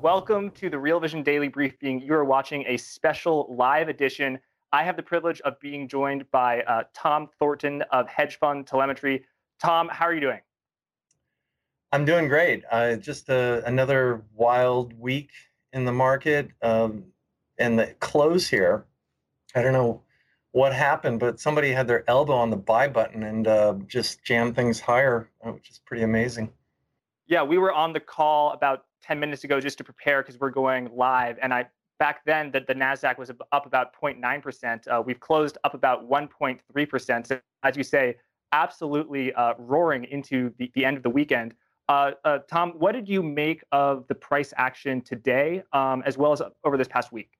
Welcome to the Real Vision Daily Briefing. You are watching a special live edition. I have the privilege of being joined by Tom Thornton of Hedge Fund Telemetry. Tom, how are you doing? I'm doing great. Just another wild week in the market. And the close here, I don't know what happened, but somebody had their elbow on the buy button and just jammed things higher, which is pretty amazing. Yeah, we were on the call about 10 minutes ago just to prepare because we're going live. And I back then that the Nasdaq was up about 0.9%. We've closed up about 1.3%. So as you say, absolutely roaring into the end of the weekend. Tom, what did you make of the price action today, as well as over this past week?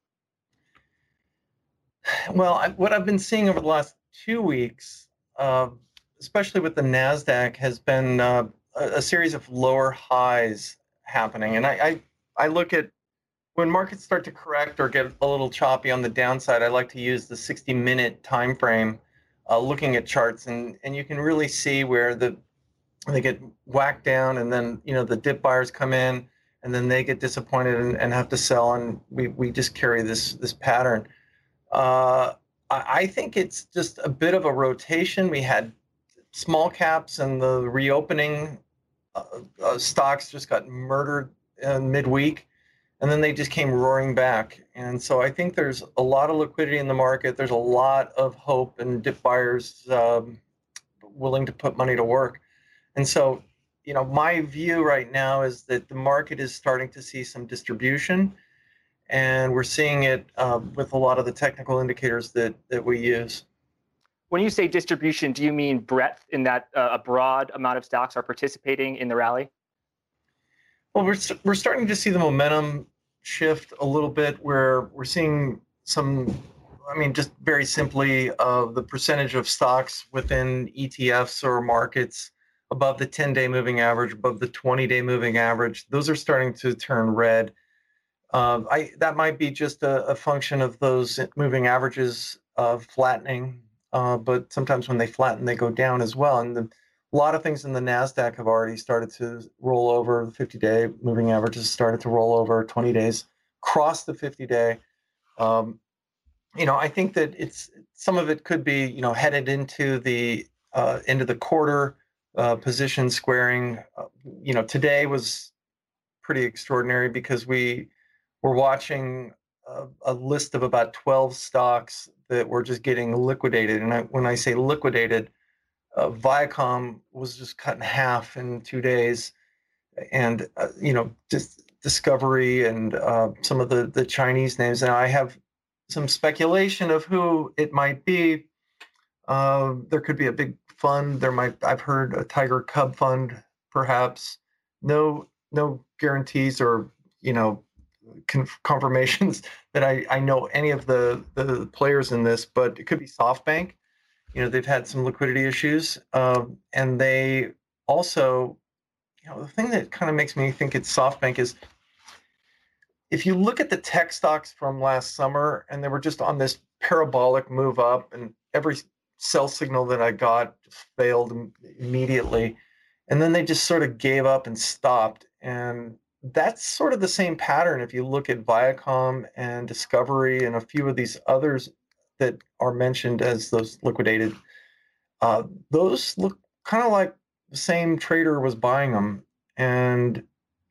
Well, what I've been seeing over the last 2 weeks, uh, especially with the Nasdaq, has been a series of lower highs happening. And I look at when markets start to correct or get a little choppy on the downside, I like to use the 60-minute time frame, looking at charts, and you can really see where they get whacked down, and then the dip buyers come in, and then they get disappointed and have to sell, and we just carry this pattern. Uh, I think it's just a bit of a rotation. We had small caps and the reopening stocks just got murdered midweek, and then they just came roaring back. And so I think there's a lot of liquidity in the market. There's a lot of hope and dip buyers willing to put money to work. And so, my view right now is that the market is starting to see some distribution, and we're seeing it with a lot of the technical indicators that we use. When you say distribution, do you mean breadth in that a broad amount of stocks are participating in the rally? Well, we're starting to see the momentum shift a little bit, where we're seeing some. I mean, just very simply, the percentage of stocks within ETFs or markets above the 10-day moving average, above the 20-day moving average, those are starting to turn red. That might be just a function of those moving averages flattening, but sometimes when they flatten, they go down as well. And a lot of things in the Nasdaq have already started to roll over. The 50-day moving averages started to roll over. 20 days cross the 50-day. I think that it's some of it could be headed into the end of the quarter, position squaring. Today was pretty extraordinary because we're watching a list of about 12 stocks that were just getting liquidated. And when I say liquidated, Viacom was just cut in half in 2 days. And, just Discovery and some of the Chinese names. And I have some speculation of who it might be. There could be a big fund. I've heard a Tiger Cub fund, perhaps. No guarantees or, confirmations that I know any of the players in this, but it could be SoftBank. They've had some liquidity issues, and they also, the thing that kind of makes me think it's SoftBank is if you look at the tech stocks from last summer, and they were just on this parabolic move up, and every sell signal that I got just failed immediately, and then they just sort of gave up and stopped. And that's sort of the same pattern if you look at Viacom and Discovery and a few of these others that are mentioned as those liquidated. Those look kind of like the same trader was buying them, and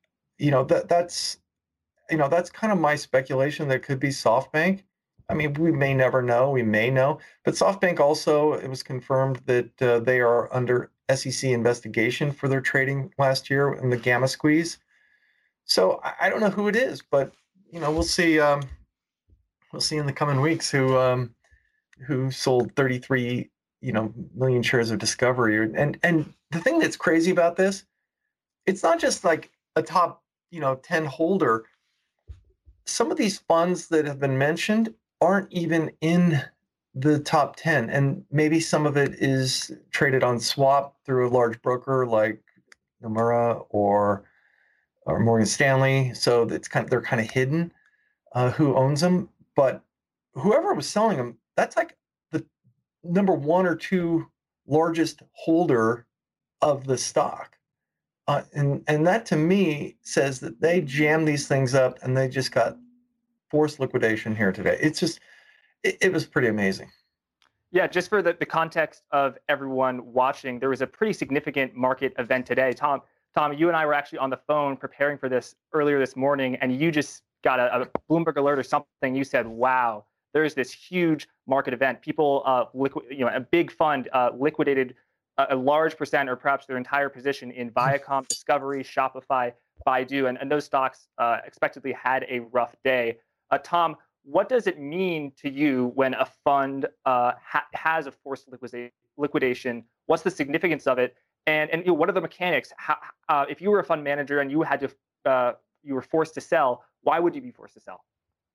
that's kind of my speculation. That could be SoftBank. I mean, we may never know. We may know, but SoftBank also, it was confirmed that they are under SEC investigation for their trading last year in the gamma squeeze. So I don't know who it is, but we'll see. We'll see in the coming weeks who sold 33 million shares of Discovery. And the thing that's crazy about this, it's not just like a top 10 holder. Some of these funds that have been mentioned aren't even in the top 10, and maybe some of it is traded on swap through a large broker like Nomura or Morgan Stanley. So they're kind of hidden who owns them, but whoever was selling them, that's like the number one or two largest holder of the stock. And that to me says that they jammed these things up and they just got forced liquidation here today. It's just, it was pretty amazing. Yeah, just for the context of everyone watching, there was a pretty significant market event today. Tom, you and I were actually on the phone preparing for this earlier this morning, and you just got a Bloomberg alert or something. You said, "Wow, there's this huge market event. People, a big fund liquidated a large percent, or perhaps their entire position in Viacom, Discovery, Shopify, Baidu, and those stocks expectedly had a rough day." Tom, what does it mean to you when a fund has a forced liquidation? What's the significance of it? And what are the mechanics? If you were a fund manager and you had you were forced to sell, why would you be forced to sell?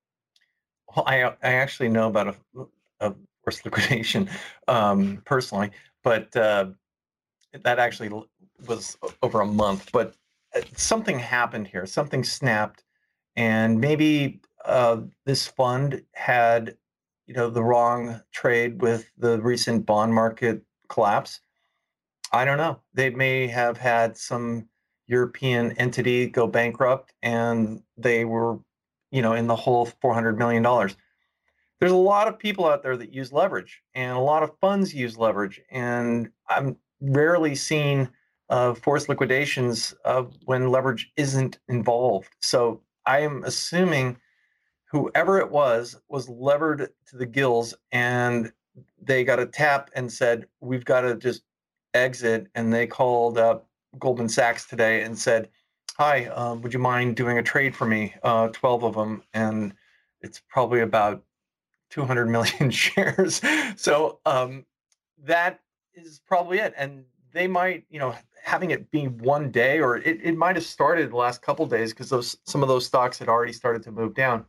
Well, I actually know about a forced liquidation personally, but that actually was over a month. But something happened here. Something snapped, and maybe this fund had, the wrong trade with the recent bond market collapse. I don't know. They may have had some European entity go bankrupt, and they were, in the whole $400 million. There's a lot of people out there that use leverage, and a lot of funds use leverage, and I'm rarely seeing forced liquidations when leverage isn't involved. So I am assuming whoever it was levered to the gills, and they got a tap and said, "We've got to just exit." And they called up Goldman Sachs today and said, "Hi, would you mind doing a trade for me? 12 of them." And it's probably about 200 million shares. So that is probably it. And they might, having it be one day, or it might have started the last couple of days because some of those stocks had already started to move down.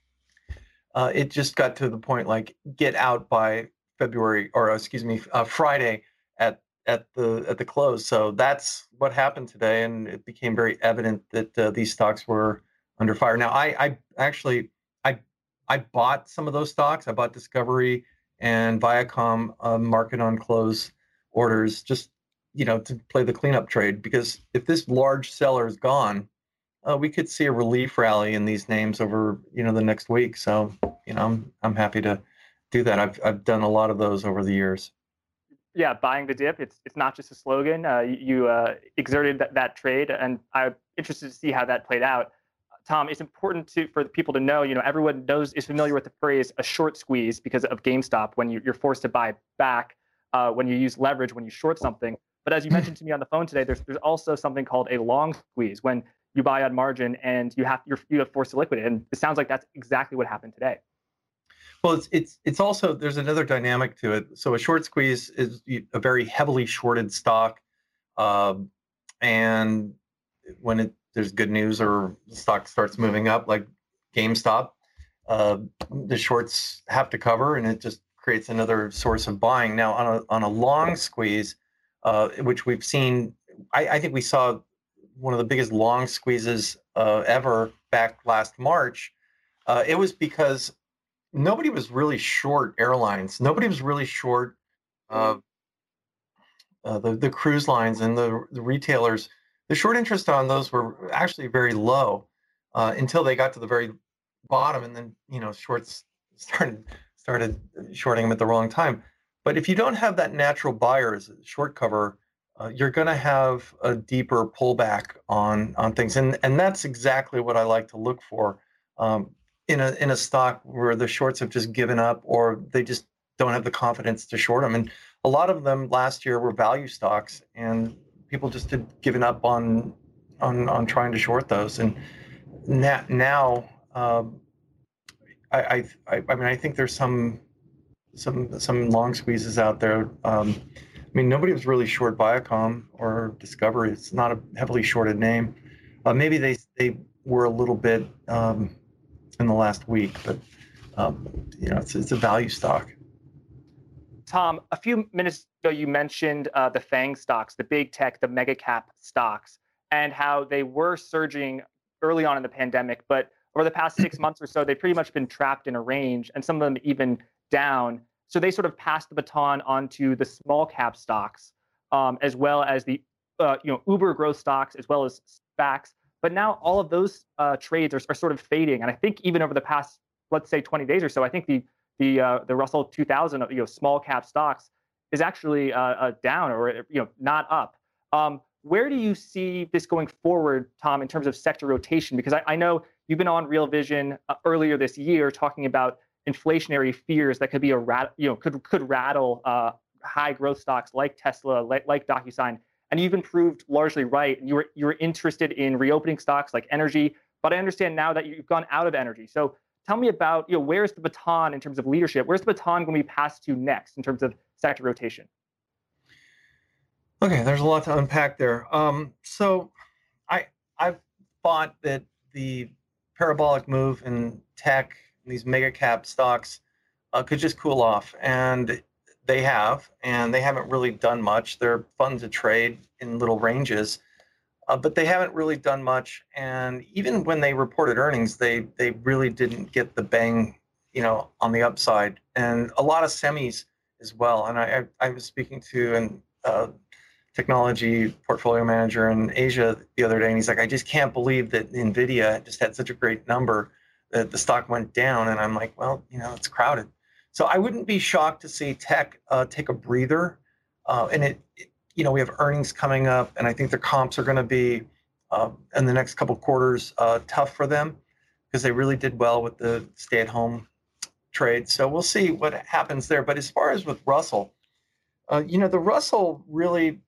It just got to the point like get out by February, or excuse me, Friday at the close. So that's what happened today, and it became very evident that these stocks were under fire. Now, I actually I bought some of those stocks. I bought Discovery and Viacom market on close orders, just to play the cleanup trade, because if this large seller is gone, we could see a relief rally in these names over the next week. So I'm happy to do that. I've done a lot of those over the years. Yeah, buying the dip. It's not just a slogan. You exerted that trade, and I'm interested to see how that played out. Tom, it's important for the people to know. Everyone is familiar with the phrase "a short squeeze" because of GameStop, when you're forced to buy back when you use leverage when you short something. But as you mentioned to me on the phone today, there's also something called a long squeeze, when you buy on margin and you have forced to liquidate. And it sounds like that's exactly what happened today. Well, it's also, there's another dynamic to it. So a short squeeze is a very heavily shorted stock, and when there's good news or the stock starts moving up, like GameStop, the shorts have to cover, and it just creates another source of buying. Now, on a long squeeze, which we've seen, I think we saw one of the biggest long squeezes ever back last March. It was because nobody was really short airlines. Nobody was really short the cruise lines and the retailers. The short interest on those were actually very low until they got to the very bottom, and then shorts started shorting them at the wrong time. But if you don't have that natural buyer as a short cover, you're going to have a deeper pullback on things, and that's exactly what I like to look for. In a stock where the shorts have just given up, or they just don't have the confidence to short them. And a lot of them last year were value stocks, and people just had given up on trying to short those. And now I mean, I think there's some long squeezes out there. I mean, nobody was really short Viacom or Discovery. It's not a heavily shorted name. Maybe they were a little bit in the last week, but it's a value stock. Tom, a few minutes ago, you mentioned the FANG stocks, the big tech, the mega cap stocks, and how they were surging early on in the pandemic. But over the past 6 months or so, they've pretty much been trapped in a range, and some of them even down. So they sort of passed the baton onto the small cap stocks, as well as the Uber growth stocks as well as SPACs. But now all of those trades are sort of fading. And I think even over the past, let's say 20 days or so, I think the Russell 2000, small cap stocks is actually down or not up. Where do you see this going forward, Tom, in terms of sector rotation? Because I know you've been on Real Vision earlier this year talking about inflationary fears that could be could rattle high growth stocks like Tesla, like DocuSign, and you've been proved largely right. And you were interested in reopening stocks like energy, but I understand now that you've gone out of energy. So tell me about where's the baton in terms of leadership? Where's the baton going to be passed to next in terms of sector rotation? Okay, there's a lot to unpack there. So I've thought that the parabolic move in tech, these mega cap stocks, could just cool off, and they have, and they haven't really done much. They're fun to trade in little ranges, but they haven't really done much. And even when they reported earnings, they really didn't get the bang, on the upside, and a lot of semis as well. And I was speaking to an technology portfolio manager in Asia the other day, and he's like, I just can't believe that NVIDIA just had such a great number that the stock went down. And I'm like, well, it's crowded. So I wouldn't be shocked to see tech take a breather. And we have earnings coming up, and I think the comps are going to be in the next couple of quarters tough for them because they really did well with the stay-at-home trade. So we'll see what happens there. But as far as with Russell, the Russell really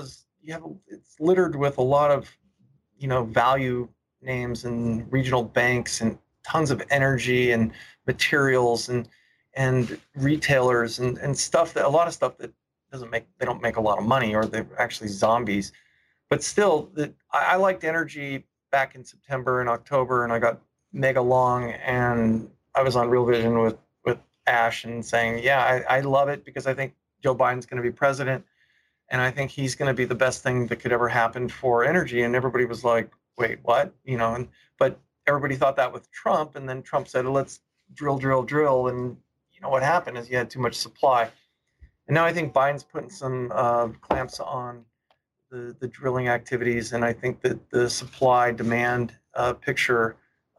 it's littered with a lot of, value names and regional banks and tons of energy and materials and retailers and stuff a lot of stuff that they don't make a lot of money, or they're actually zombies. But still, I liked energy back in September and October, and I got mega long, and I was on Real Vision with Ash and saying, yeah, I love it because I think Joe Biden's going to be president. And I think he's going to be the best thing that could ever happen for energy. And everybody was like, wait, what? But everybody thought that with Trump. And then Trump said, let's drill. And what happened is you had too much supply. And now I think Biden's putting some clamps on the drilling activities. And I think that the supply demand picture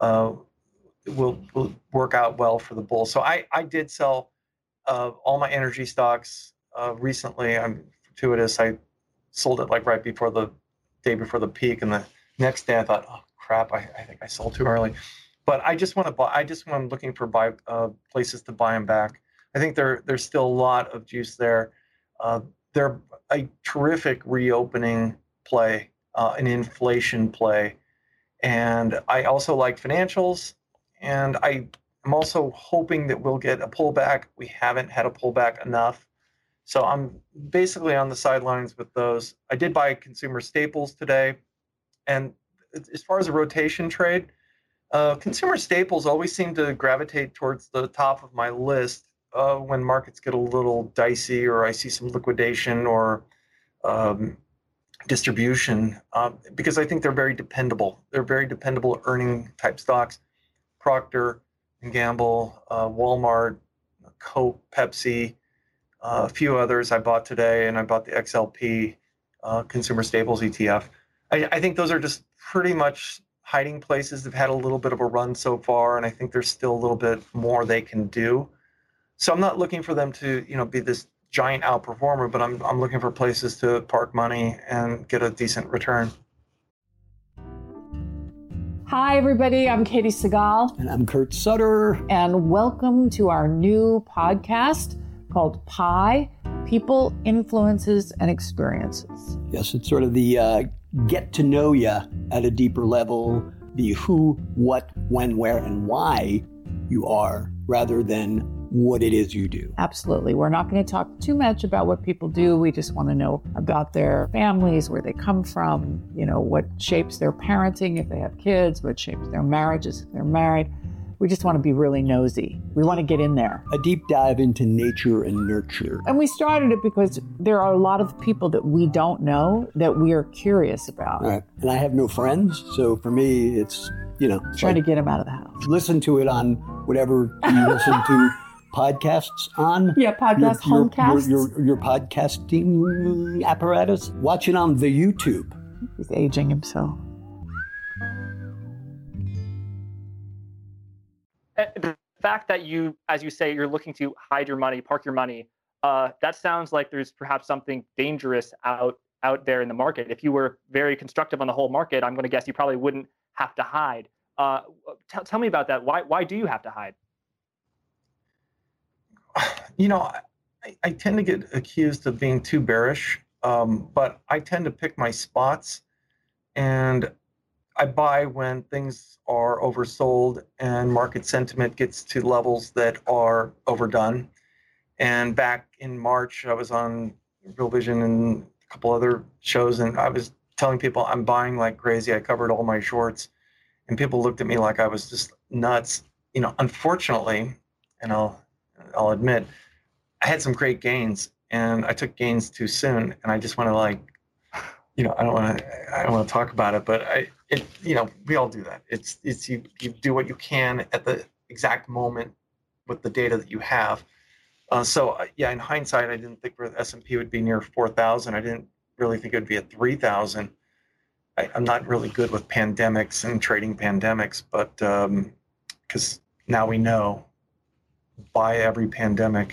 will work out well for the bull. So I did sell all my energy stocks recently. I'm fortuitous. I sold it like right before the day before the peak, and the next day I thought, oh crap, I think I sold too early. But I just want to buy. I'm looking for places to buy them back. I think there's still a lot of juice there. They're a terrific reopening play, an inflation play, and I also like financials. And I'm also hoping that we'll get a pullback. We haven't had a pullback enough. So I'm basically on the sidelines with those. I did buy consumer staples today. And as far as a rotation trade, consumer staples always seem to gravitate towards the top of my list when markets get a little dicey, or I see some liquidation or distribution, because I think they're very dependable. They're very dependable earning type stocks. Procter & Gamble, Walmart, Coke, Pepsi, a few others I bought today, and I bought the XLP Consumer Staples ETF. I think those are just pretty much hiding places. They've had a little bit of a run so far, and I think there's still a little bit more they can do. So I'm not looking for them to, be this giant outperformer, but I'm looking for places to park money and get a decent return. Hi, everybody. I'm Katie Segal. And I'm Kurt Sutter. And welcome to our new podcast called PI, People, Influences, and Experiences. Yes, it's sort of the get to know you at a deeper level, the who, what, when, where, and why you are, rather than what it is you do. Absolutely. We're not going to talk too much about what people do. We just want to know about their families, where they come from, what shapes their parenting if they have kids, what shapes their marriages if they're married. We just want to be really nosy. We want to get in there. A deep dive into nature and nurture. And we started it because there are a lot of people that we don't know that we are curious about. Right. And I have no friends, so for me, it's, trying to get them out of the house. Listen to it on whatever you listen to podcasts on. Yeah, podcast homecasts. Your podcasting apparatus. Watch it on the YouTube. He's aging himself. The fact that you, as you say, you're looking to hide your money, park your money, that sounds like there's perhaps something dangerous out there in the market. If you were very constructive on the whole market, I'm going to guess you probably wouldn't have to hide. Tell me about that. Why do you have to hide? You know, I tend to get accused of being too bearish, but I tend to pick my spots, and I buy when things are oversold and market sentiment gets to levels that are overdone. And back in March, I was on Real Vision and a couple other shows, and I was telling people I'm buying like crazy. I covered all my shorts, and people looked at me like I was just nuts. You know, unfortunately, and I'll admit, I had some great gains, and I took gains too soon, and I just want to I don't want to talk about it, but we all do that. It's you do what you can at the exact moment with the data that you have. In hindsight, I didn't think the S&P would be near 4,000. I didn't really think it would be at 3,000. I'm not really good with pandemics and trading pandemics, but because now we know, buy every pandemic.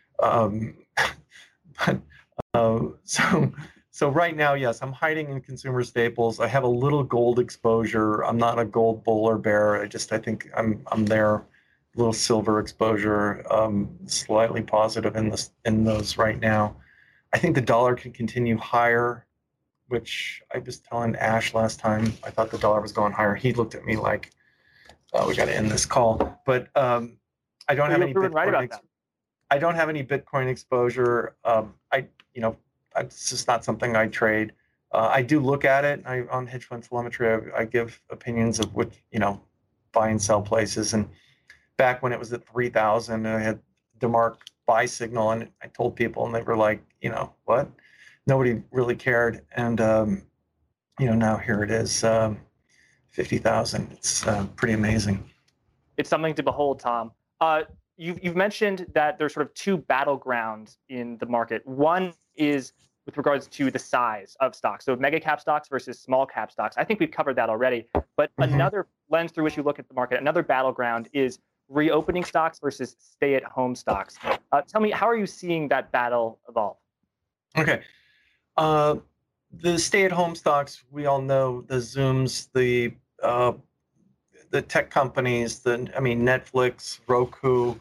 So right now, yes, I'm hiding in consumer staples. I have a little gold exposure. I'm not a gold bull or bear. I think I'm there. A little silver exposure, slightly positive in those right now. I think the dollar can continue higher, which I was telling Ash last time. I thought the dollar was going higher. He looked at me like, we got to end this call. But I don't have any Bitcoin. I don't have any Bitcoin exposure. It's just not something I trade. I do look at it. On Hedge Fund Telemetry, I give opinions of which, buy and sell places. And back when it was at 3,000, I had DeMark buy signal, and I told people, and they were like, what? Nobody really cared. And, now here it is, 50,000. It's pretty amazing. It's something to behold, Tom. You've mentioned that there's sort of two battlegrounds in the market. One is with regards to the size of stocks. So mega cap stocks versus small cap stocks. I think we've covered that already. But another lens through which you look at the market, another battleground is reopening stocks versus stay-at-home stocks. Tell me, how are you seeing that battle evolve? Okay. The stay-at-home stocks, we all know the Zooms, the tech companies, Netflix, Roku.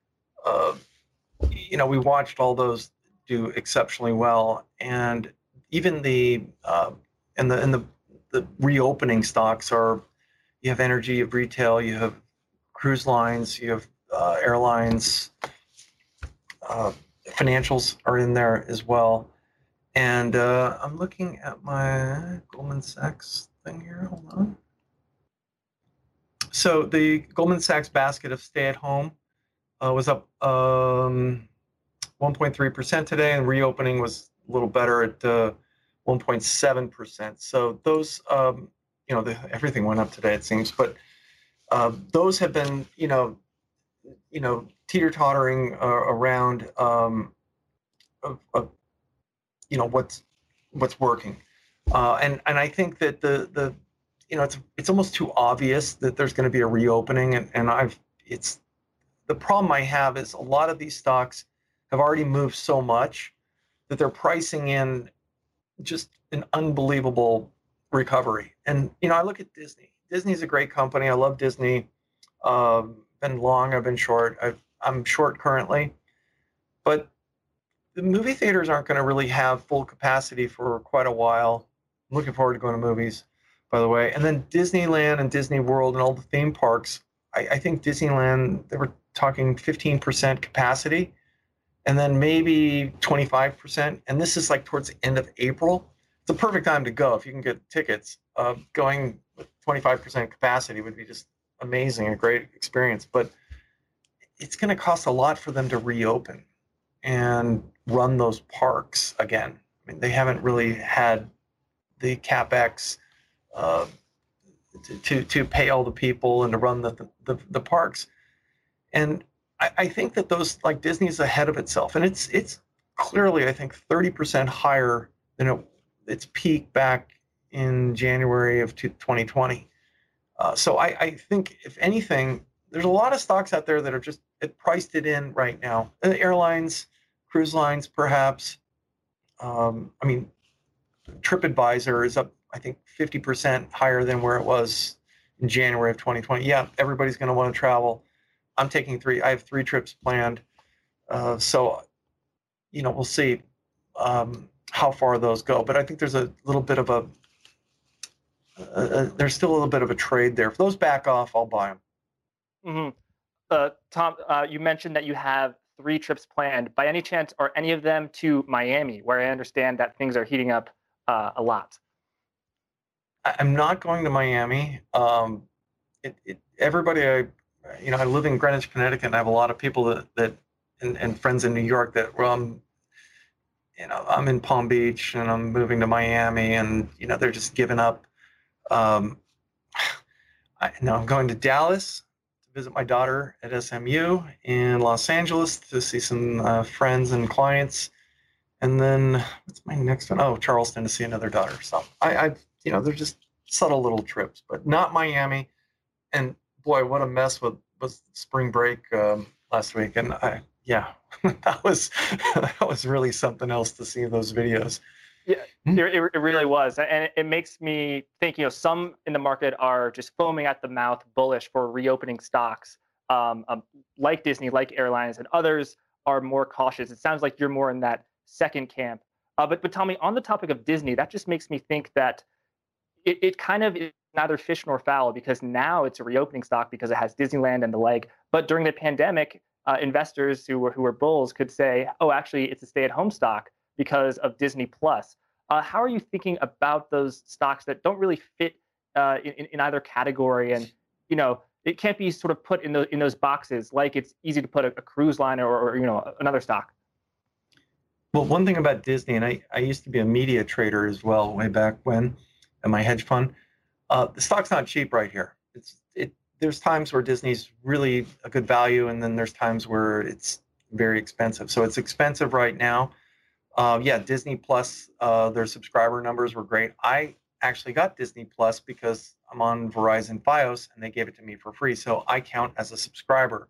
We watched all those do exceptionally well, and even the reopening stocks are. You have energy, you have retail, you have cruise lines, you have airlines, financials are in there as well. And I'm looking at my Goldman Sachs thing here. Hold on. So the Goldman Sachs basket of stay-at-home was up 1.3% today, and reopening was a little better at 1.7%. So those, everything went up today, it seems, but those have been, teeter-tottering around what's working, and I think that it's almost too obvious that there's going to be a reopening, and the problem I have is a lot of these stocks have already moved so much that they're pricing in just an unbelievable recovery. And I look at Disney. Disney's a great company. I love Disney. Been long, I've been short. I'm short currently, but the movie theaters aren't going to really have full capacity for quite a while. I'm looking forward to going to movies, by the way. And then Disneyland and Disney World and all the theme parks. I think Disneyland, they were talking 15% capacity, and then maybe 25%. And this is like towards the end of April. It's a perfect time to go if you can get tickets. Going with 25% capacity would be just amazing, a great experience. But it's going to cost a lot for them to reopen and run those parks again. I mean, they haven't really had the CapEx to pay all the people and to run the parks. And I think that those, like, Disney's ahead of itself, and it's clearly, I think, 30% higher than its peak back in January of 2020. So I think, if anything, there's a lot of stocks out there that are just priced it in right now. Airlines, cruise lines, perhaps. I mean, TripAdvisor is up, I think, 50% higher than where it was in January of 2020. Yeah, everybody's going to want to travel. I'm taking I have 3 trips planned. So, we'll see how far those go. But I think there's a little bit of there's still a little bit of a trade there. If those back off, I'll buy them. Mm-hmm. Tom, you mentioned that you have 3 trips planned. By any chance, are any of them to Miami, where I understand that things are heating up a lot? I'm not going to Miami. Everybody, I live in Greenwich, Connecticut, and I have a lot of people and friends in New York that, I'm in Palm Beach and I'm moving to Miami, and, they're just giving up. I'm going to Dallas to visit my daughter at SMU, in Los Angeles to see some friends and clients. And then what's my next one? Oh, Charleston to see another daughter. So they're just subtle little trips, but not Miami. And boy, what a mess was spring break last week. And that was really something else to see those videos. Yeah, it really was. And it makes me think, some in the market are just foaming at the mouth, bullish for reopening stocks, like Disney, like airlines, and others are more cautious. It sounds like you're more in that second camp. But Tommy, on the topic of Disney, that just makes me think that it kind of is neither fish nor fowl, because now it's a reopening stock because it has Disneyland and the like. But during the pandemic, investors who were bulls could say, oh, actually, it's a stay-at-home stock because of Disney Plus. How are you thinking about those stocks that don't really fit in either category? And, it can't be sort of put in those boxes like it's easy to put a cruise line or another stock. Well, one thing about Disney, and I used to be a media trader as well way back when in my hedge fund, the stock's not cheap right here. There's times where Disney's really a good value, and then there's times where it's very expensive. So it's expensive right now. Disney Plus, their subscriber numbers were great. I actually got Disney Plus because I'm on Verizon Fios, and they gave it to me for free. So I count as a subscriber.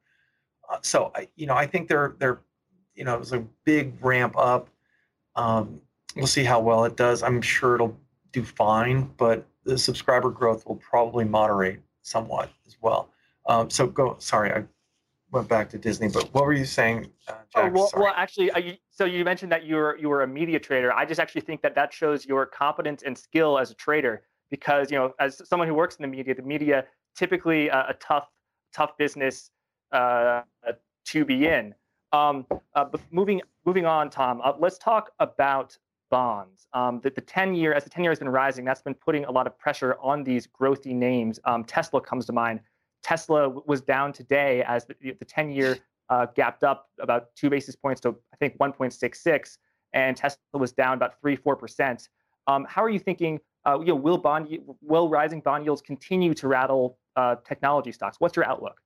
I think they're it was a big ramp up. We'll see how well it does. I'm sure it'll do fine, but the subscriber growth will probably moderate somewhat as well. Sorry, I went back to Disney, but what were you saying, Jack? Well, actually, so you mentioned that you were a media trader. I just actually think that shows your competence and skill as a trader, because, as someone who works in the media typically a tough business to be in. But moving on, Tom, let's talk about bonds. The 10-year, as the 10-year has been rising, that's been putting a lot of pressure on these growthy names. Tesla comes to mind. Tesla was down today as the 10-year gapped up about 2 basis points to, I think, 1.66, and Tesla was down about 3-4%. How are you thinking? Will rising bond yields continue to rattle technology stocks? What's your outlook?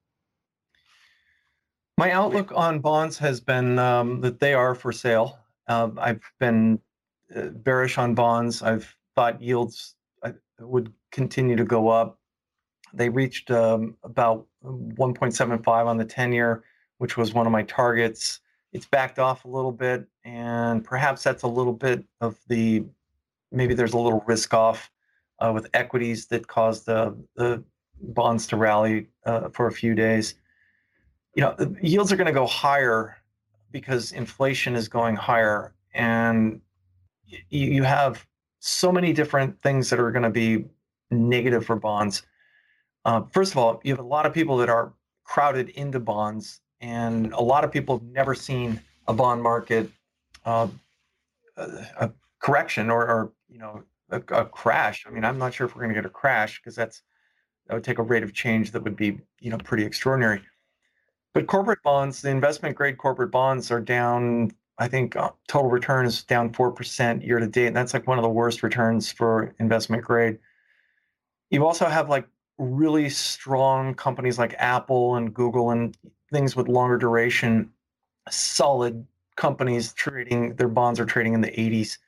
My outlook on bonds has been that they are for sale. I've been bearish on bonds. I've thought yields would continue to go up. They reached about 1.75 on the 10-year, which was one of my targets. It's backed off a little bit, and perhaps that's a little bit of maybe there's a little risk off with equities that caused the bonds to rally for a few days. Yields are going to go higher because inflation is going higher, and you have so many different things that are going to be negative for bonds. First of all, you have a lot of people that are crowded into bonds, and a lot of people have never seen a bond market a correction or a crash. I mean, I'm not sure if we're going to get a crash, because that would take a rate of change that would be pretty extraordinary. But corporate bonds, the investment grade corporate bonds are down. I think total return is down 4% year to date. And that's like one of the worst returns for investment grade. You also have like really strong companies like Apple and Google, and things with longer duration, solid companies trading, their bonds are trading in the 80s.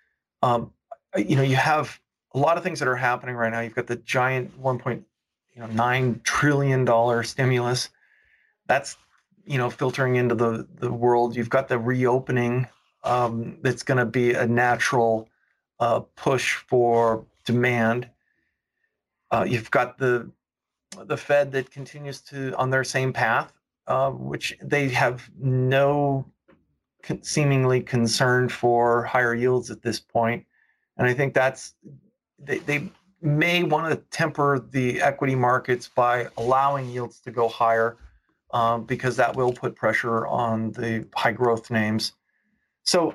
You have a lot of things that are happening right now. You've got the giant $1.9 trillion stimulus. That's, filtering into the world. You've got the reopening that's going to be a natural push for demand. You've got the Fed that continues to on their same path, which they have no seemingly concern for higher yields at this point. And I think they may want to temper the equity markets by allowing yields to go higher, because that will put pressure on the high growth names. So,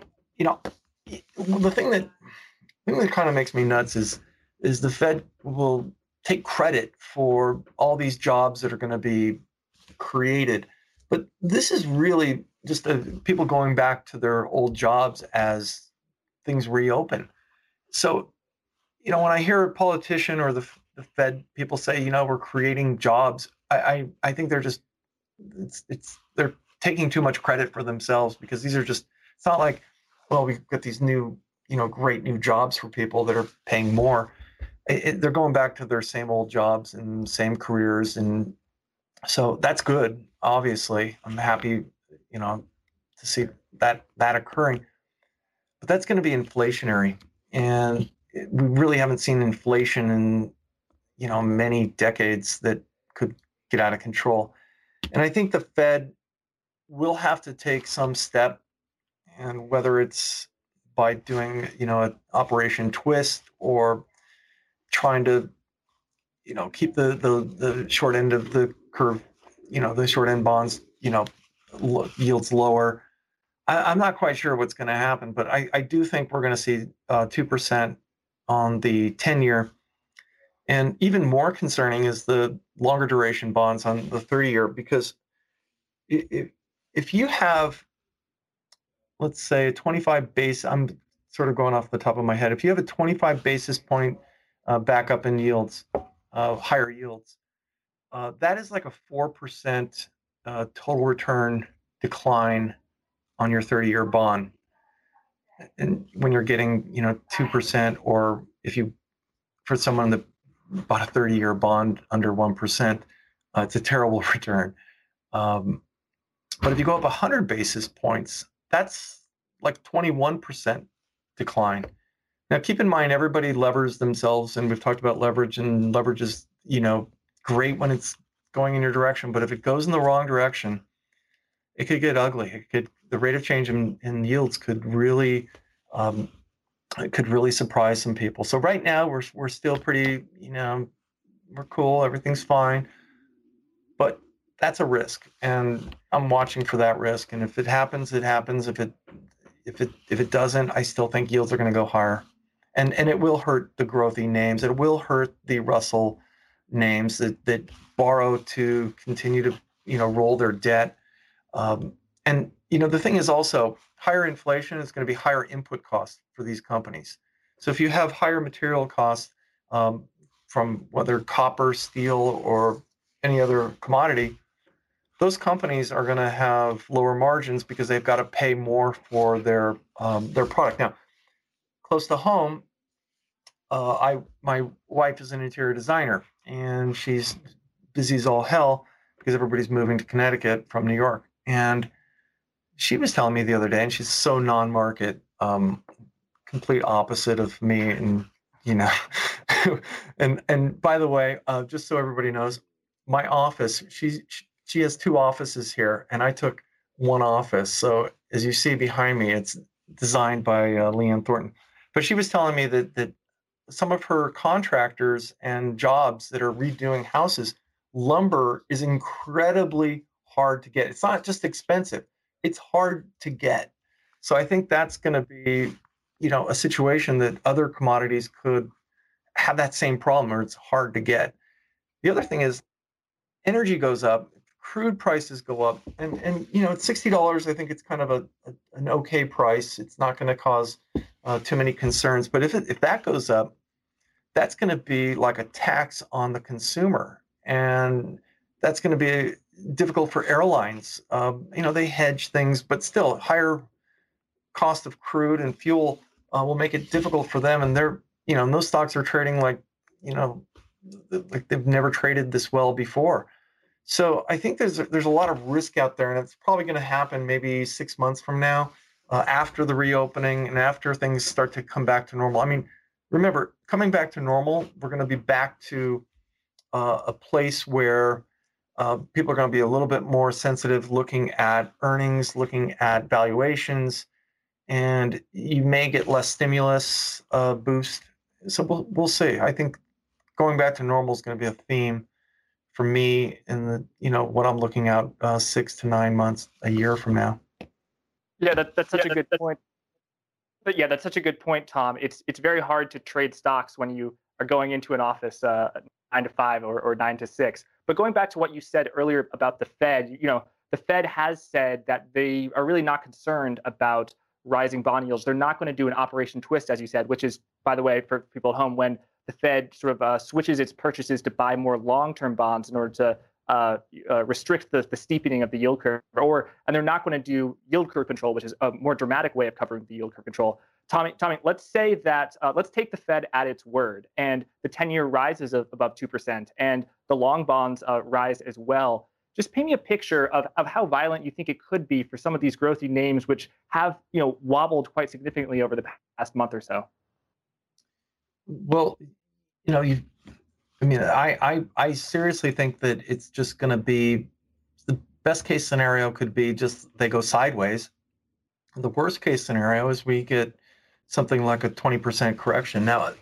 the thing that kind of makes me nuts is the Fed will take credit for all these jobs that are going to be created. But this is really just people going back to their old jobs as things reopen. So, when I hear a politician or the Fed people say, we're creating jobs, I think they're just they're taking too much credit for themselves, because these are just, it's not like, well, we've got these new, great new jobs for people that are paying more. They're going back to their same old jobs and same careers. And so that's good. Obviously, I'm happy, to see that occurring, but that's going to be inflationary. And we really haven't seen inflation in, many decades that could get out of control. And I think the Fed will have to take some step, and whether it's by doing, an Operation Twist, or trying to, keep the short end of the curve, the short end bonds, yields lower. I'm not quite sure what's going to happen, but I do think we're going to see 2% on the 10-year. And even more concerning is the longer duration bonds on the 30-year, because if you have, let's say, 25 base, I'm sort of going off the top of my head. If you have a 25 basis point backup in yields, higher yields, that is like a 4% total return decline on your 30-year bond. And when you're getting, 2%, or for someone that bought a 30-year bond under 1%, it's a terrible return. But if you go up 100 basis points, that's like 21% decline. Now, keep in mind, everybody levers themselves, and we've talked about leverage, and leverage is, great when it's going in your direction. But if it goes in the wrong direction, it could get ugly. The rate of change in yields could really surprise some people. So right now we're still pretty, we're cool, everything's fine, but that's a risk, and I'm watching for that risk. And if it happens, it happens. If it doesn't, I still think yields are going to go higher, and it will hurt the growthy names. It will hurt the Russell names that borrow to continue to roll their debt. And the thing is also, higher inflation is going to be higher input costs for these companies. So if you have higher material costs from whether copper, steel, or any other commodity, those companies are going to have lower margins because they've got to pay more for their product. Now, close to home, my wife is an interior designer, and she's busy as all hell because everybody's moving to Connecticut from New York. And she was telling me the other day, and she's so non-market, complete opposite of me, and and by the way, just so everybody knows, my office, she has two offices here, and I took one office. So as you see behind me, it's designed by Leanne Thornton. But she was telling me that some of her contractors and jobs that are redoing houses, lumber is incredibly hard to get. It's not just expensive, it's hard to get. So I think that's going to be, a situation that other commodities could have that same problem, or it's hard to get. The other thing is energy goes up, crude prices go up, and at $60, I think it's kind of an okay price. It's not going to cause too many concerns. But if that goes up, that's going to be like a tax on the consumer, and that's going to be difficult for airlines. They hedge things, but still higher cost of crude and fuel will make it difficult for them. And and those stocks are trading like they've never traded this well before. So I think there's a lot of risk out there, and it's probably going to happen maybe 6 months from now, after the reopening and after things start to come back to normal. I mean, remember, coming back to normal, we're going to be back to a place where people are going to be a little bit more sensitive, looking at earnings, looking at valuations, and you may get less stimulus boost. So we'll see. I think going back to normal is going to be a theme for me in what I'm looking at 6 to 9 months, a year from now. Yeah, that's such a good point. But yeah, that's such a good point, Tom. It's very hard to trade stocks when you are going into an office 9 to 5 or 9 to 6. But going back to what you said earlier about the Fed, the Fed has said that they are really not concerned about rising bond yields. They're not going to do an Operation Twist, as you said, which is, by the way, for people at home, when the Fed sort of switches its purchases to buy more long-term bonds in order to restrict the steepening of the yield curve, and they're not going to do yield curve control, which is a more dramatic way of covering the yield curve control. Tommy, let's say that let's take the Fed at its word, and the 10-year rises above 2%, and the long bonds rise as well. Just paint me a picture of how violent you think it could be for some of these growthy names, which have wobbled quite significantly over the past month or so. Well, I seriously think that it's just going to be, the best case scenario could be just they go sideways. The worst case scenario is we get something like a 20% correction. Now,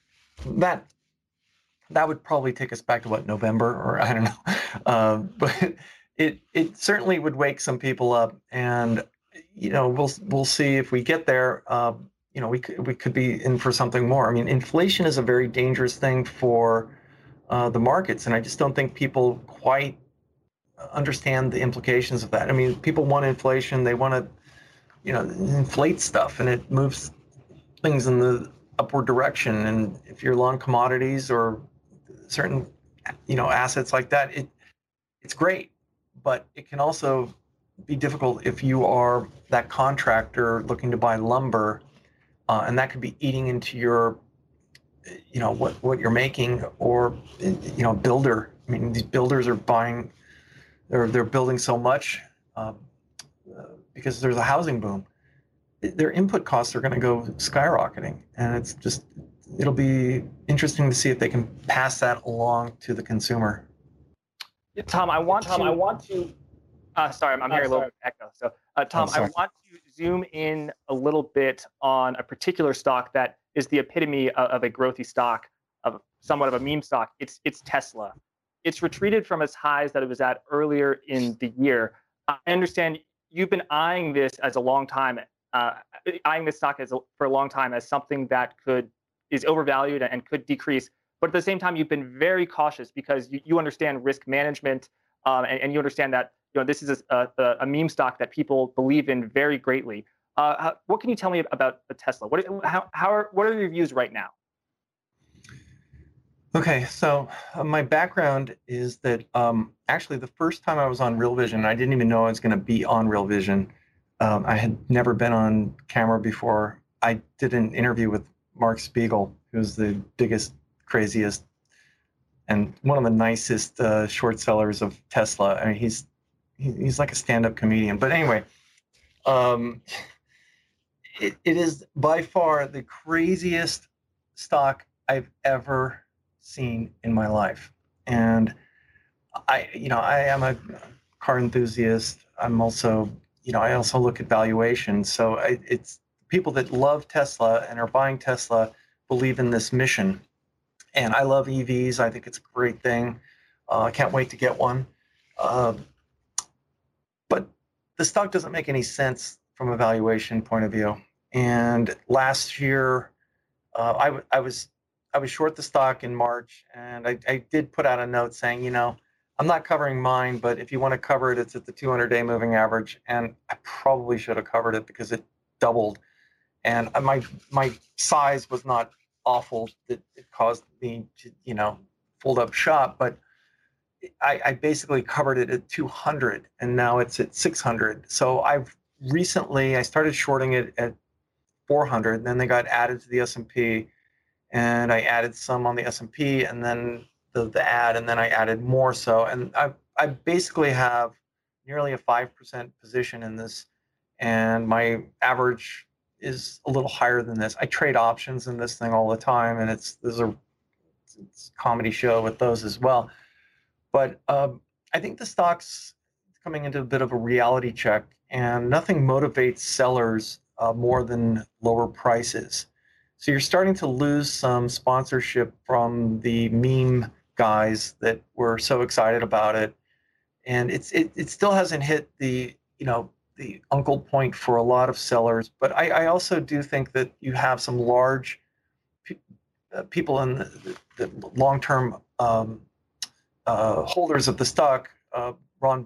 that would probably take us back to November, or I don't know. But it certainly would wake some people up, and we'll see if we get there. We could be in for something more. I mean, inflation is a very dangerous thing for the markets, and I just don't think people quite understand the implications of that. I mean, people want inflation; they want to, inflate stuff, and it moves things in the upward direction. And if you're long commodities or certain, assets like that, it's great, but it can also be difficult if you are that contractor looking to buy lumber. And that could be eating into your, what you're making, or, builder. I mean, these builders are buying, they're building so much because there's a housing boom. Their input costs are going to go skyrocketing, and it'll be interesting to see if they can pass that along to the consumer. Yeah, Tom, I want to. Sorry, I'm hearing a little bit of echo. So, Tom, I want to zoom in a little bit on a particular stock that is the epitome of a growthy stock, of somewhat of a meme stock. It's Tesla. It's retreated from its highs that it was at earlier in the year. I understand you've been eyeing this as a long time, eyeing this stock for a long time as something that is overvalued and could decrease. But at the same time, you've been very cautious because you understand risk management, and you understand that this is a meme stock that people believe in very greatly. What can you tell me about Tesla? What are your views right now? Okay, so my background is that actually the first time I was on Real Vision, I didn't even know I was going to be on Real Vision. I had never been on camera before. I did an interview with Mark Spiegel, who's the biggest, craziest, and one of the nicest short sellers of Tesla. I mean, he's like a stand-up comedian. But anyway, it is by far the craziest stock I've ever seen in my life. And I am a car enthusiast. I'm also, I also look at valuation. So it's people that love Tesla and are buying Tesla believe in this mission. And I love EVs. I think it's a great thing. I can't wait to get one. But the stock doesn't make any sense from a valuation point of view. And last year, I was short the stock in March, and I did put out a note saying, I'm not covering mine, but if you want to cover it, it's at the 200-day moving average. And I probably should have covered it because it doubled. And my size was not awful. It caused me to, fold up shop. But I basically covered it at 200, and now it's at 600. So I started shorting it at 400, and then they got added to the S&P, and I added some on the S&P, and then the ad, and then I added more. So, and I basically have nearly a 5% position in this, and my average is a little higher than this. I trade options in this thing all the time, and it's a comedy show with those as well. But I think the stock's coming into a bit of a reality check, and nothing motivates sellers more than lower prices. So you're starting to lose some sponsorship from the meme guys that were so excited about it, and it still hasn't hit the the uncle point for a lot of sellers. But I also do think that you have some large people in the long-term holders of the stock. Ron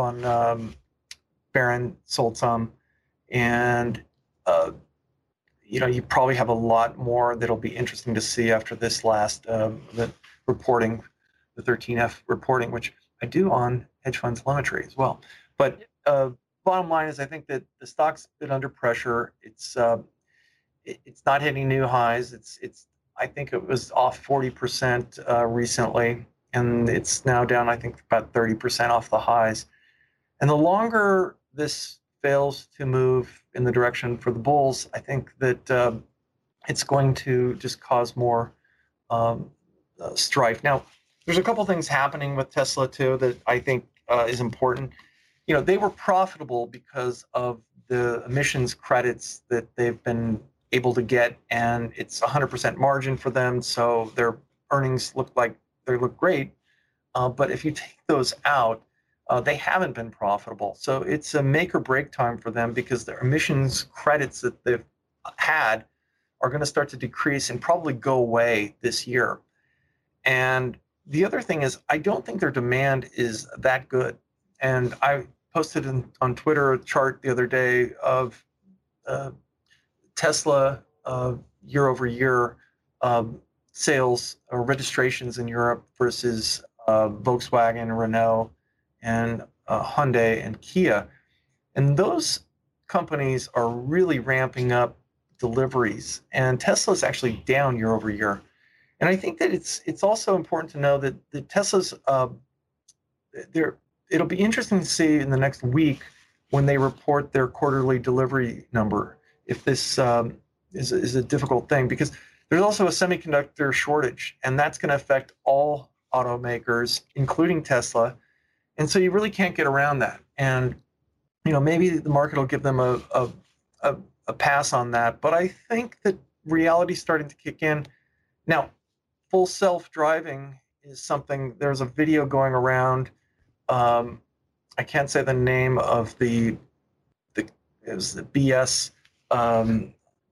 Barron sold some, and you probably have a lot more that'll be interesting to see after this last the reporting, the 13F reporting, which I do on hedge fund telemetry as well. But bottom line is, I think that the stock's been under pressure. It's not hitting new highs. I think it was off 40% recently, and it's now down, I think, about 30% off the highs. And the longer this fails to move in the direction for the bulls, I think that it's going to just cause more strife. Now, there's a couple things happening with Tesla too that I think is important. They were profitable because of the emissions credits that they've been able to get, and it's 100% margin for them, so their earnings look great. But if you take those out, they haven't been profitable. So it's a make or break time for them, because their emissions credits that they've had are going to start to decrease and probably go away this year. And the other thing is, I don't think their demand is that good. And I posted on Twitter a chart the other day of Tesla year over year sales or registrations in Europe versus Volkswagen, Renault, and Hyundai and Kia. And those companies are really ramping up deliveries, and Tesla's actually down year over year. And I think that it's also important to know that the Tesla's it'll be interesting to see in the next week when they report their quarterly delivery number, if this is a difficult thing, because there's also a semiconductor shortage, and that's going to affect all automakers, including Tesla. And so you really can't get around that. And maybe the market will give them a pass on that. But I think that reality's starting to kick in. Now, full self-driving is something. There's a video going around. I can't say the name of it was the BS. I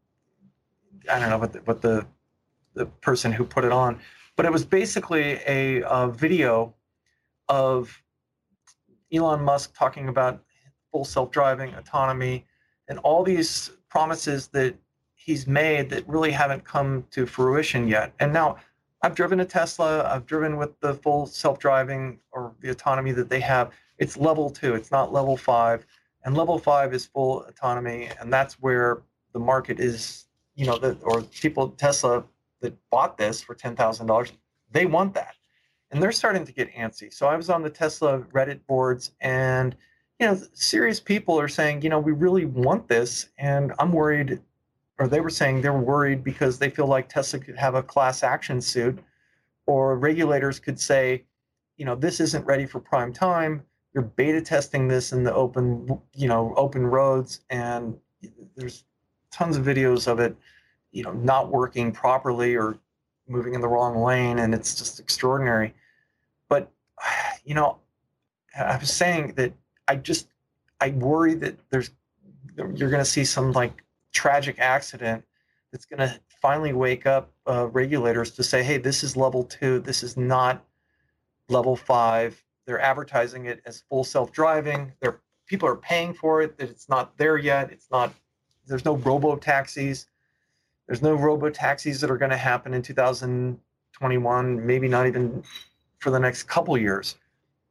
don't know what the person who put it on, but it was basically a video of Elon Musk talking about full self-driving, autonomy, and all these promises that he's made that really haven't come to fruition yet. And now I've driven a Tesla. I've driven with the full self-driving or the autonomy that they have. It's level 2. It's not level 5. And level 5 is full autonomy. And that's where the market is, or people, Tesla that bought this for $10,000, they want that. And they're starting to get antsy. So I was on the Tesla Reddit boards, and, serious people are saying, we really want this. And I'm worried, or they were saying they were worried because they feel like Tesla could have a class action suit, or regulators could say, this isn't ready for prime time. You're beta testing this in the open roads, and there's tons of videos of it, not working properly or moving in the wrong lane, and it's just extraordinary. But, I was saying that I worry that you're going to see some tragic accident that's going to finally wake up regulators to say, hey, this is level 2. This is not level 5. They're advertising it as full self-driving. People are paying for it, that it's not there yet. There's no robo-taxis. There's no robo-taxis that are going to happen in 2021, maybe not even for the next couple years.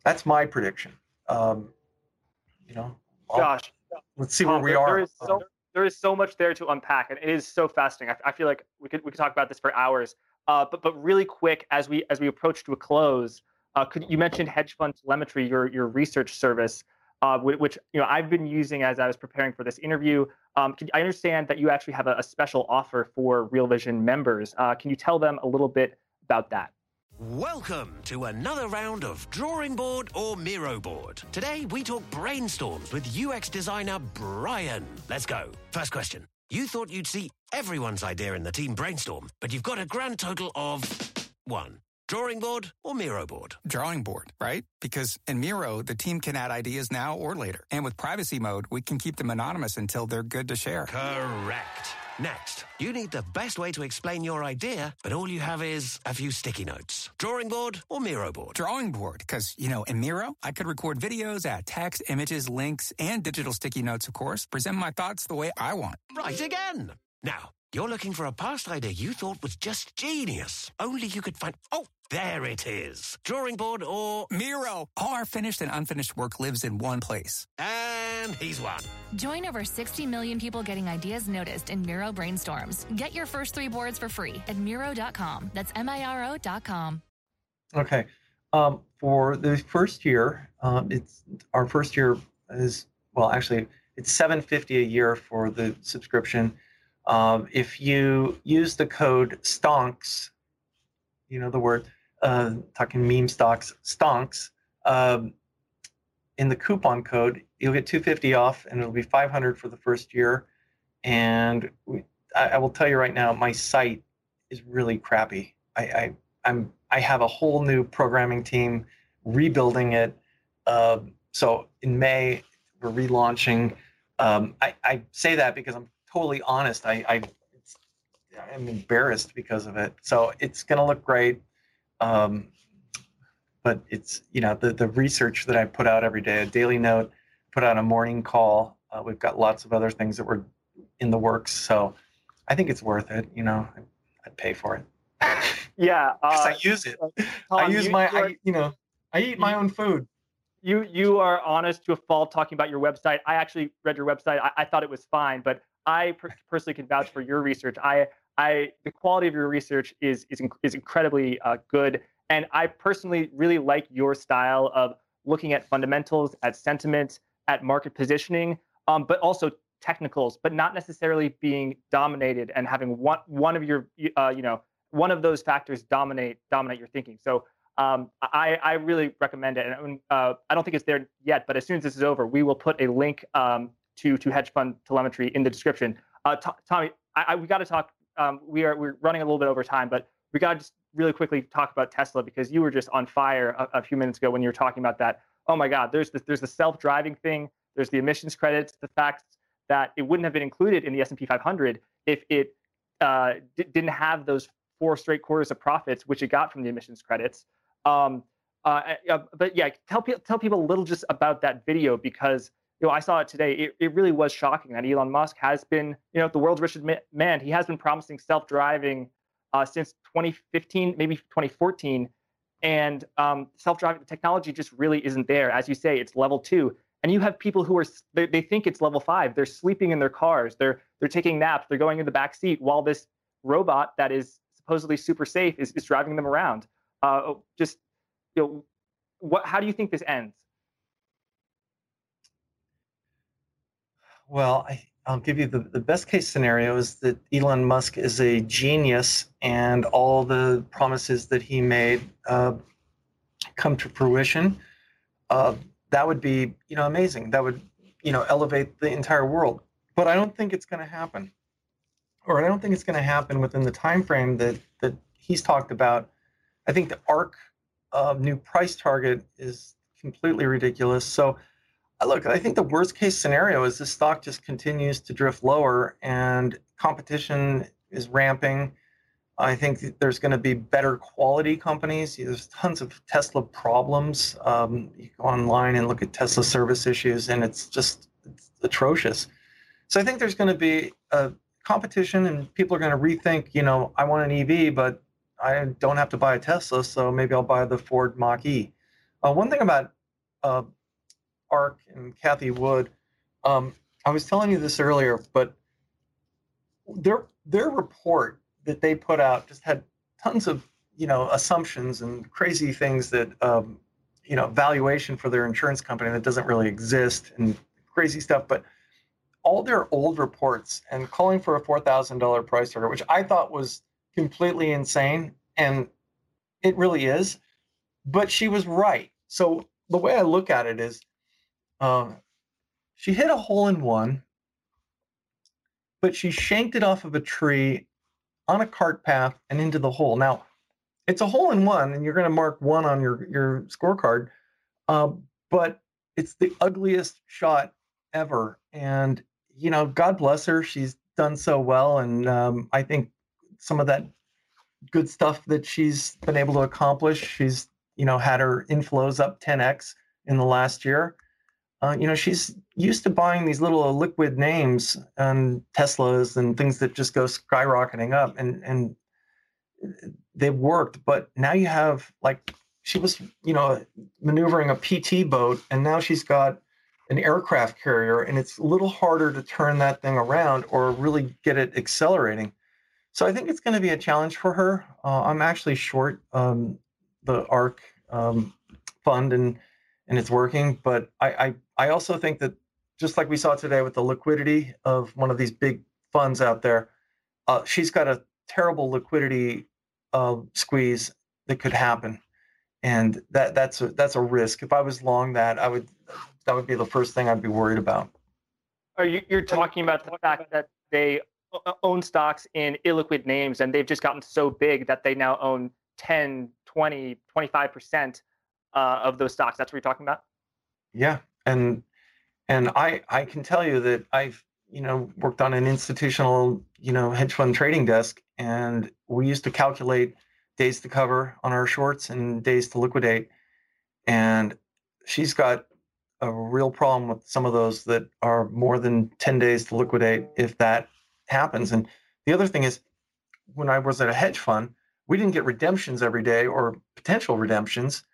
That's my prediction. You know, Gosh, let's see Tom, where we are. There is so much there to unpack, and it is so fascinating. I feel like we could talk about this for hours. But really quick, as we approach to a close, you mentioned hedge fund telemetry, your research service, which I've been using as I was preparing for this interview. I understand that you actually have a special offer for Real Vision members. Can you tell them a little bit about that? Welcome to another round of Drawing Board or Miro Board. Today we talk brainstorms with UX designer Brian. Let's go. First question. You thought you'd see everyone's idea in the team brainstorm, but you've got a grand total of 1. Drawing board or Miro board? Drawing board, right? Because in Miro, the team can add ideas now or later. And with privacy mode, we can keep them anonymous until they're good to share. Correct. Next, you need the best way to explain your idea, but all you have is a few sticky notes. Drawing board or Miro board? Drawing board, because, in Miro, I could record videos, add text, images, links, and digital sticky notes, of course, present my thoughts the way I want. Right again. Now, you're looking for a past idea you thought was just genius. Only you could find... Oh, there it is. Drawing board or... Miro. All our finished and unfinished work lives in one place. And he's won. Join over 60 million people getting ideas noticed in Miro brainstorms. Get your first 3 boards for free at Miro.com. That's Miro.com. Okay. For the first year, it's our first year is, well, actually, it's $750 a year for the subscription. If you use the code STONKS, the word, talking meme stocks, STONKS, in the coupon code, you'll get $250 off, and it'll be $500 for the first year. And I will tell you right now, my site is really crappy. I have a whole new programming team rebuilding it. So in May, we're relaunching. I say that because I'm totally honest. I'm embarrassed because of it. So it's going to look great. But it's, the research that I put out every day, a daily note, put out a morning call. We've got lots of other things that were in the works. So I think it's worth it. I'd pay for it. Yeah. Because I use it. Tom, I use I eat my own food. You are honest to a fault talking about your website. I actually read your website. I thought it was fine, but I personally can vouch for your research. The quality of your research is incredibly good, and I personally really like your style of looking at fundamentals, at sentiment, at market positioning, but also technicals, but not necessarily being dominated and having one of your one of those factors dominate your thinking. So I really recommend it, and I don't think it's there yet, but as soon as this is over, we will put a link to hedge fund telemetry in the description. Tommy, we got to talk. We're running a little bit over time, but we got to just really quickly talk about Tesla, because you were just on fire a few minutes ago when you were talking about that. Oh my God, there's the self-driving thing, there's the emissions credits, the fact that it wouldn't have been included in the S&P 500 if it didn't have those 4 straight quarters of profits, which it got from the emissions credits. But yeah, tell people a little just about that video, because I saw it today. It really was shocking that Elon Musk has been, the world's richest man. He has been promising self-driving since 2015, maybe 2014, and self-driving technology just really isn't there. As you say, it's level 2, and you have people who they think it's level 5. They're sleeping in their cars. They're taking naps. They're going in the back seat while this robot that is supposedly super safe is driving them around. How do you think this ends? Well, I'll give you the best case scenario is that Elon Musk is a genius and all the promises that he made come to fruition. That would be, amazing. That would, elevate the entire world. But I don't think it's going to happen. Or I don't think it's going to happen within the time frame that he's talked about. I think the ARK new price target is completely ridiculous. So, look, I think the worst case scenario is the stock just continues to drift lower and competition is ramping. I think there's going to be better quality companies. There's tons of Tesla problems. You go online and look at Tesla service issues, and it's atrocious. So I think there's going to be a competition, and people are going to rethink, I want an EV, but I don't have to buy a Tesla, so maybe I'll buy the Ford Mach-E. One thing about ARK and Cathie Wood, I was telling you this earlier, but their report that they put out just had tons of assumptions and crazy things that valuation for their insurance company that doesn't really exist and crazy stuff. But all their old reports and calling for a $4,000 price target, which I thought was completely insane, and it really is. But she was right. So the way I look at it is, she hit a hole in one, but she shanked it off of a tree on a cart path and into the hole. Now, it's a hole in one, and you're going to mark one on your scorecard, but it's the ugliest shot ever. And, God bless her. She's done so well. And I think some of that good stuff that she's been able to accomplish, she's, had her inflows up 10x in the last year. She's used to buying these little liquid names and Teslas and things that just go skyrocketing up, and they've worked. But now you have, like, she was, maneuvering a PT boat, and now she's got an aircraft carrier, and it's a little harder to turn that thing around or really get it accelerating. So I think it's going to be a challenge for her. I'm actually short the ARK fund, and it's working. But I also think that, just like we saw today with the liquidity of one of these big funds out there, she's got a terrible liquidity squeeze that could happen, and that's a risk. If I was long that would be the first thing I'd be worried about. You're talking about the fact that they own stocks in illiquid names, and they've just gotten so big that they now own 10, 20, 25% of those stocks. That's what you're talking about? Yeah. And I can tell you that I've, worked on an institutional, hedge fund trading desk, and we used to calculate days to cover on our shorts and days to liquidate. And she's got a real problem with some of those that are more than 10 days to liquidate, if that happens. And the other thing is, when I was at a hedge fund, we didn't get redemptions every day or potential redemptions.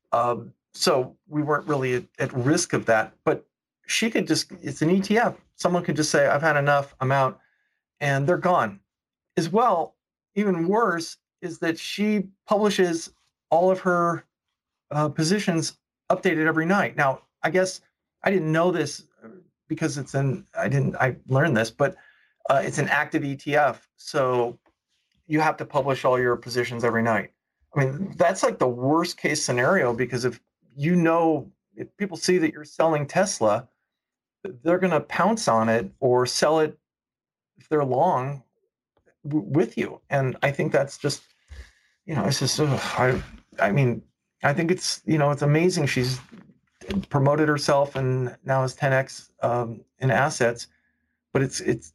So we weren't really at risk of that. But she could just, it's an ETF. Someone could just say, I've had enough, I'm out, and they're gone. As well, even worse is that she publishes all of her positions updated every night. Now, I guess I didn't know this because I learned this, but it's an active ETF. So you have to publish all your positions every night. I mean, that's like the worst case scenario, because if people see that you're selling Tesla, they're going to pounce on it or sell it if they're long with you. And I think that's just, it's just, I mean, I think it's, it's amazing. She's promoted herself and now has 10x in assets, but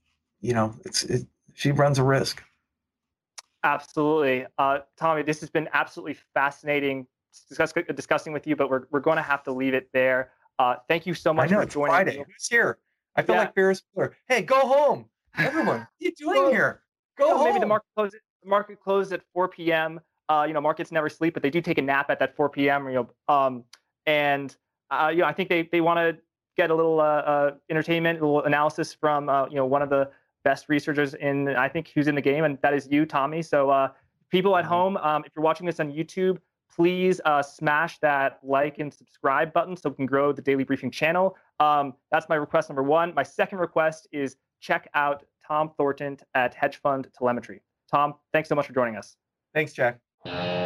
she runs a risk. Absolutely. Tommy, this has been absolutely fascinating discussing with you, but we're going to have to leave it there. Thank you so much for joining Friday. me. Who's here? I feel like Ferris Bueller. Hey, go home. Everyone, what are you doing here? Go home. Maybe the market closed at 4 p.m. Markets never sleep, but they do take a nap at that 4 p.m. I think they want to get a little entertainment, a little analysis from one of the best researchers I think who's in the game, and that is you, Tommy. So people at home, if you're watching this on YouTube, please smash that like and subscribe button so we can grow the Daily Briefing channel. That's my request number one. My second request is check out Tom Thornton at Hedge Fund Telemetry. Tom, thanks so much for joining us. Thanks, Jack.